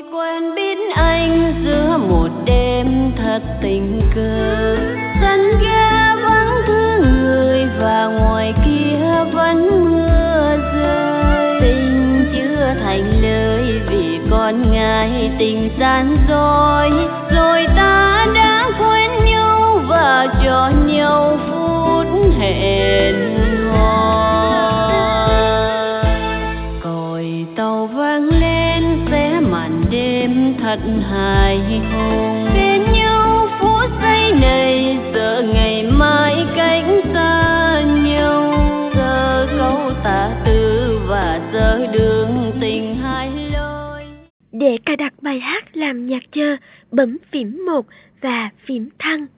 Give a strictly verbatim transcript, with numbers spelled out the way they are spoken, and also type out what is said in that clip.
quen biết anh giữa một đêm thật tình cờ, sân ga vắng thương người và ngoài kia vẫn mưa rơi. Tình chưa thành lời vì con ngại tình gian dối, rồi ta đã quên nhau và cho nhau phút hẹn hò. Còi tàu vang lên xé màn đêm thật hài hùng, bên nhau phút giây này giờ ngày mai cách xa nhau. Giờ câu tả tư và giờ đường tình hai lối. Để cài đặt bài hát làm nhạc chờ, bấm phím một và phím thăng.